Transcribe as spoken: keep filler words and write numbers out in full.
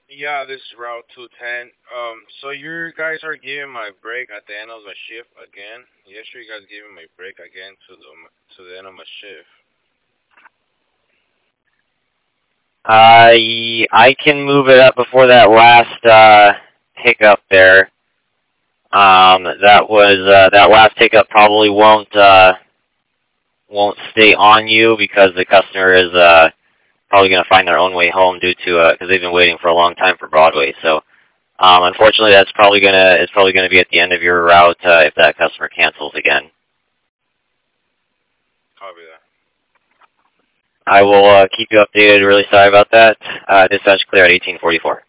Yeah, this is Route two ten. Um, so you guys are giving my break at the end of the shift again. Yesterday, you guys giving my break again to the to the end of my shift. Uh, y- I can move it up before that last uh, hiccup there. Um, that was uh, that last hiccup probably won't uh, won't stay on you because the customer is uh, probably going to find their own way home due to because they've been waiting for a long time for Broadway. So um, unfortunately, that's probably gonna it's probably gonna be at the end of your route uh, if that customer cancels again. Copy that. I will uh, keep you updated. Really sorry about that. Uh, dispatch clear at eighteen forty-four.